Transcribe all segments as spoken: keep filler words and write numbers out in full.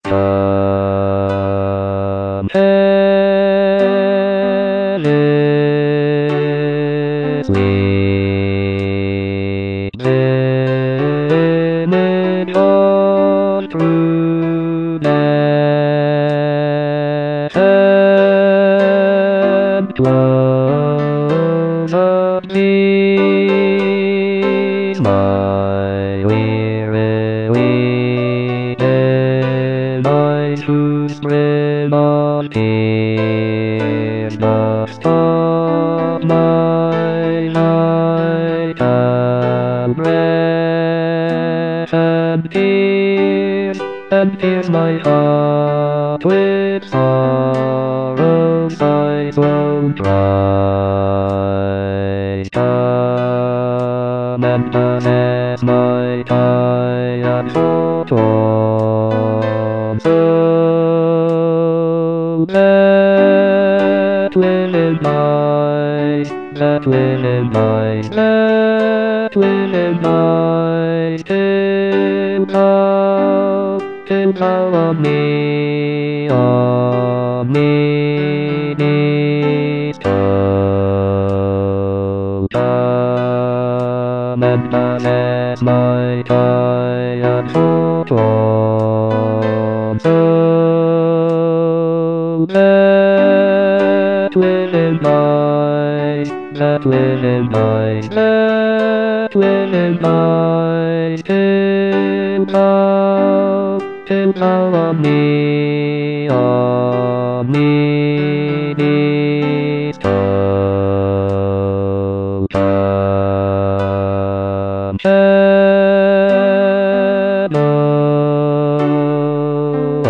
come carelessly, then it all through that and close up these my weary weekend eyes who spread on tears dust of my night and breath and tears and pierce my heart with sorrow's eyes won't dry. Come and possess my tired foretold soul. That willing eyes, that willing eyes, that willing eyes, till thou, till thou of me, of me needst told. Come and possess my tired foretold soul. That willing eyes, that willing eyes, that willing eyes, till thou, till thou of me, of me needst told. Come shadow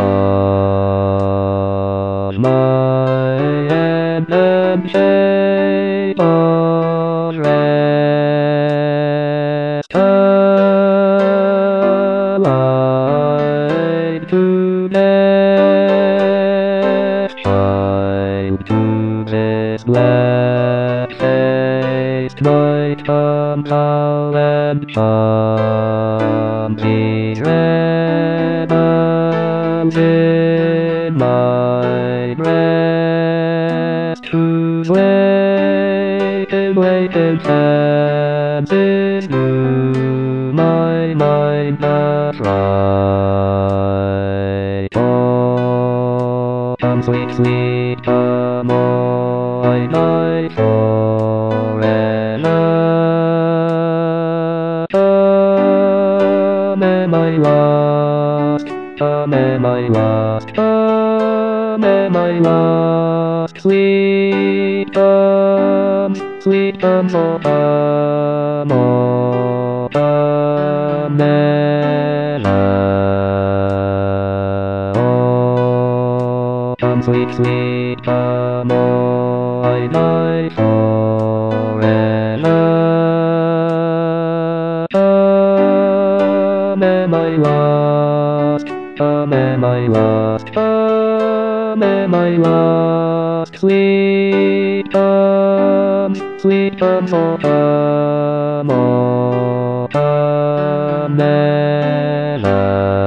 of my head and shade of rest, alive to death, shine to this black-faced night, come thou and calm these rebels in my breast, whose waiting, waiting fancies do my mind doth right. Oh, come sweet, sweet, come, oh, I night forever. Come, am I lost? Come, am I lost? Come, am I lost? Sweet come, sweet come, oh come, oh come, Ella. Oh, come sweet, sweet come, oh I night forever. Come, am I lost? Come, am I lost? Come, am I lost? Sweet come, sweet come, oh come, oh come, Ella.